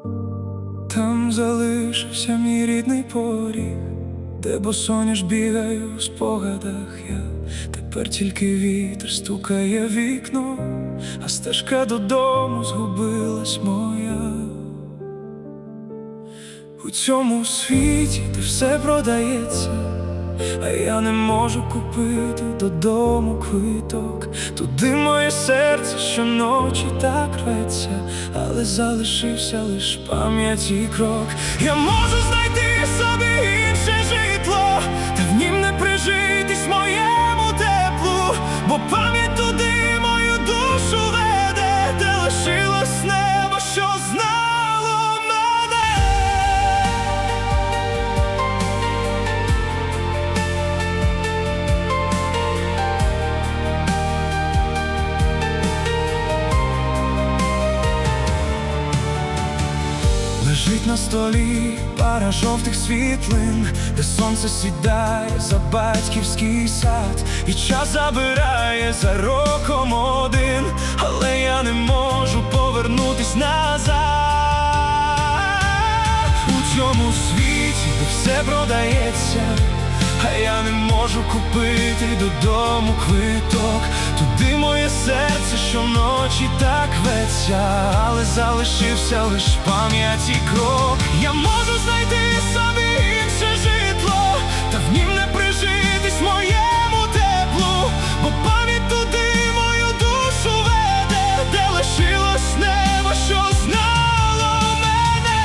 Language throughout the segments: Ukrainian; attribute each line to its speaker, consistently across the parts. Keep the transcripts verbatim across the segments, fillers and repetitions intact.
Speaker 1: Там залишився мій рідний поріг, де босоніж бігаю в спогадах я. Тепер тільки вітер стукає в вікно, а стежка додому згубилась моя. У цьому світі, де все продається, а я не можу купити додому квиток. Туди моє серце щоночі так рветься, але залишився лиш пам'ять і крок. Я можу знайти собі інше житло, та в нім не прижитись моєму теплу, бо пам'ять туди мою душу веде, де лишилось небо, що знало мене. Лежить на столі пара жовтих світлин, де сонце сідає за батьківський сад, і час забирає за роком один, але я не можу повернутись назад. У цьому світі, де все продається, а я не можу купити додому квиток. Туди моє серце щоночі так рветься, але залишився лиш пам'ять і крок. Я можу знайти собі інше житло, та в нім не прижитись моєму теплу, бо пам'ять туди мою душу веде, де лишилось небо, що знало мене.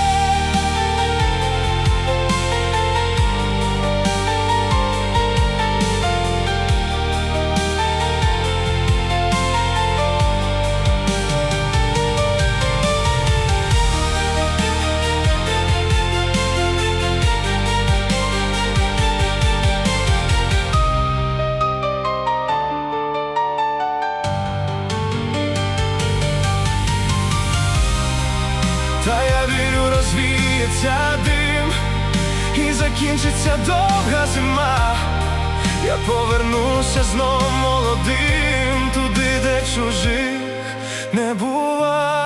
Speaker 1: Та я вірю, розвіється дим і закінчиться довга зима. Я повернуся знов молодим, туди, де чужих не бува.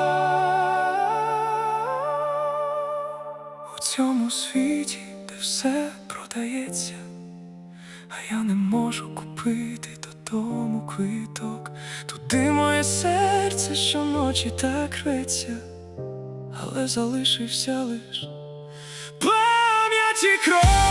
Speaker 1: У цьому світі, де все продається, а я не можу купити додому квиток. Туди моє серце щоночі так рветься, але залишився лиш пам'ять і кров.